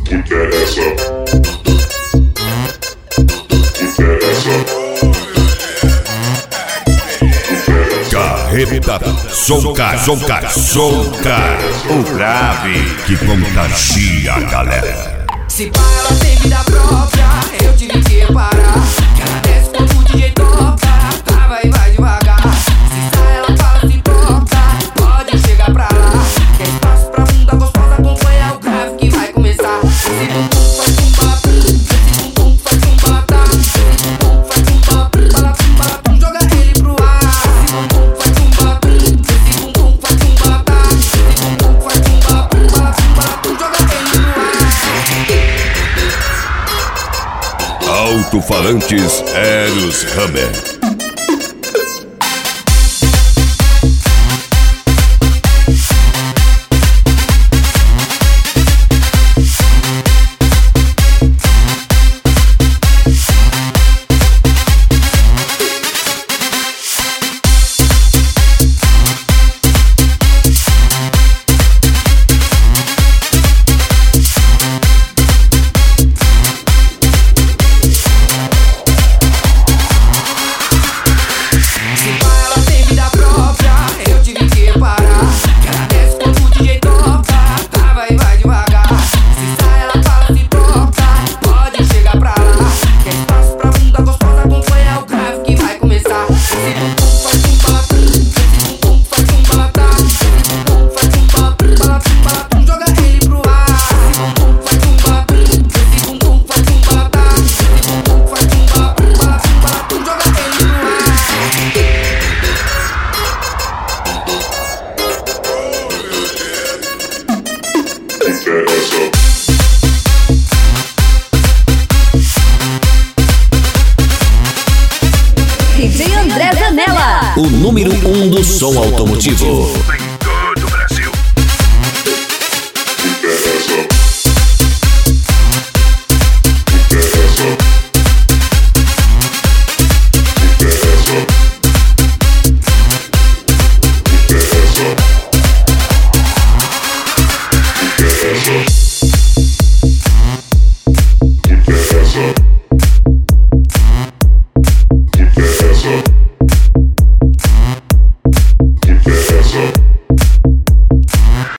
Carreta Sonca, o grave que contagia a galera. Se pá, ela tem vida própria, eu tive que reparar que ela desce quando o DJ toca, trava e vai devagar. Se sai, ela fala, se toca, pode chegar pra lá. Tem espaço pra bunda gostosa, acompanha o grave que vai começar. Esse bumbum faz um balatão, esse bumbum faz um balatão, esse bumbum faz um balatão, balatão, joga ele pro ar. Esse bumbum faz um balatão, esse bumbum faz um balatão, esse bumbum faz um balatão, balatão, joga ele pro ar. Alto-falantes Eros Hammer. DJ André Zanella, o número 1 do som automotivo.